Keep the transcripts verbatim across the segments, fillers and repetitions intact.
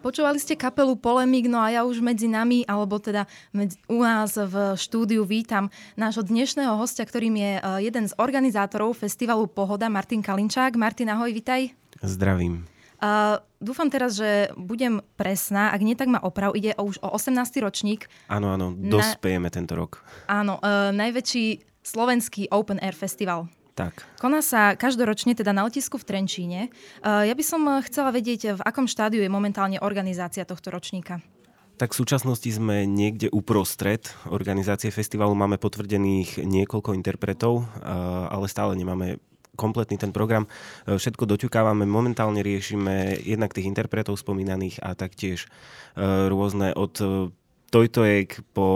Počúvali ste kapelu Polemik, no a ja už medzi nami, alebo teda medzi, u nás v štúdiu vítam nášho dnešného hostia, ktorým je jeden z organizátorov festivalu Pohoda, Martin Kalinčák. Martin, ahoj, vitaj. Zdravím. Uh, dúfam teraz, že budem presná, ak nie, tak ma oprav, ide o, už o osemnásty ročník. Áno, áno, dospejeme Na... tento rok. Áno, uh, najväčší slovenský open air festival. Tak. Koná sa každoročne teda na letisku v Trenčíne. Ja by som chcela vedieť, v akom štádiu je momentálne organizácia tohto ročníka. Tak v súčasnosti sme niekde uprostred organizácie festivalu. Máme potvrdených niekoľko interpretov, ale stále nemáme kompletný ten program. Všetko doťukávame, momentálne riešime jednak tých interpretov spomínaných a taktiež rôzne od tojtojek po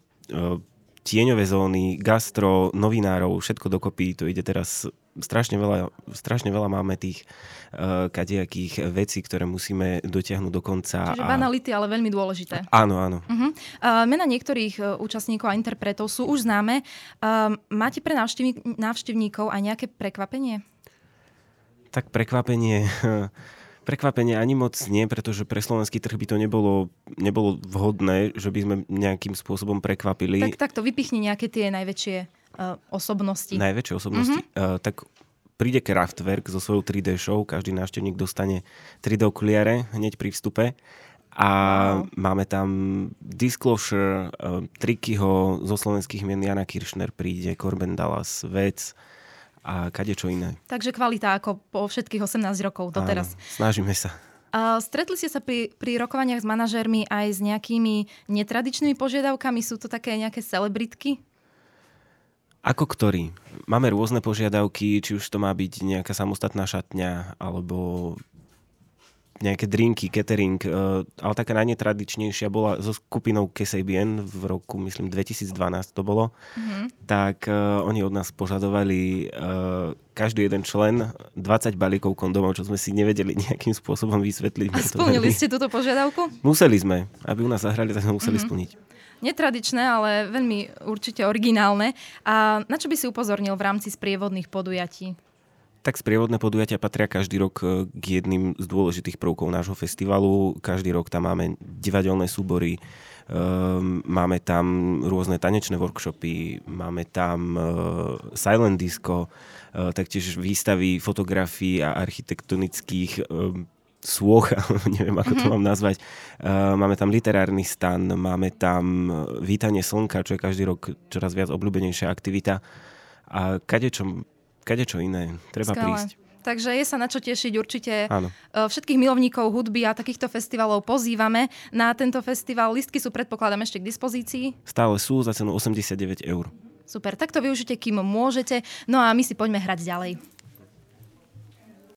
tieňové zóny, gastro, novinárov, všetko dokopy. To ide teraz strašne veľa, strašne veľa máme tých uh, kadejakých vecí, ktoré musíme dotiahnuť do konca. Čiže a... banality, ale veľmi dôležité. Áno, áno. Uh-huh. Uh, mena niektorých uh, účastníkov a interpretov sú už známe. Uh, máte pre návštevník, návštevníkov aj nejaké prekvapenie? Tak prekvapenie... Prekvapenie ani moc nie, pretože pre slovenský trh by to nebolo, nebolo vhodné, že by sme nejakým spôsobom prekvapili. Tak takto vypichni nejaké tie najväčšie uh, osobnosti. Najväčšie osobnosti? Mm-hmm. Uh, tak príde Kraftwerk so svojou tri dé show, každý návštevník dostane tri dé okuliare hneď pri vstupe. A wow. Máme tam Disclosure, uh, Trikyho, zo slovenských mien Jana Kiršner príde, Corben Dallas, Vec a kadečo iné. Takže kvalita ako po všetkých osemnásť rokov doteraz. Áno, snažíme sa. Uh, stretli ste sa pri, pri rokovaniach s manažérmi aj s nejakými netradičnými požiadavkami? Sú to také nejaké celebritky? Ako ktorý? Máme rôzne požiadavky, či už to má byť nejaká samostatná šatňa, alebo nejaké drinky, catering, uh, ale taká najnetradičnejšia bola so skupinou Kasabian v roku, myslím, dvetisícdvanásť to bolo. Mm-hmm. Tak uh, oni od nás požadovali uh, každý jeden člen dvadsať balíkov kondomov, čo sme si nevedeli nejakým spôsobom vysvetliť. A splnili ste túto požiadavku? Museli sme. Aby u nás zahrali, tak sme museli mm-hmm. splniť. Netradičné, ale veľmi určite originálne. A na čo by si upozornil v rámci sprievodných podujatí? Tak sprievodné podujatia patria každý rok k jedným z dôležitých prvkov nášho festivalu. Každý rok tam máme divadelné súbory, um, máme tam rôzne tanečné workshopy, máme tam uh, silent disco, uh, taktiež výstavy fotografií a architektonických um, sôch, neviem, ako to mám nazvať. Uh, máme tam literárny stan, máme tam vítanie slnka, čo je každý rok čoraz viac obľúbenejšia aktivita. A kadečo Kadečo iné. Treba Skvelé. prísť. Takže je sa na čo tešiť určite. Áno. Všetkých milovníkov hudby a takýchto festivalov pozývame na tento festival. Listky sú, predpokladám, ešte k dispozícii. Stále sú za cenu osemdesiatdeväť eur. Super, tak to využite, kým môžete. No a my si poďme hrať ďalej.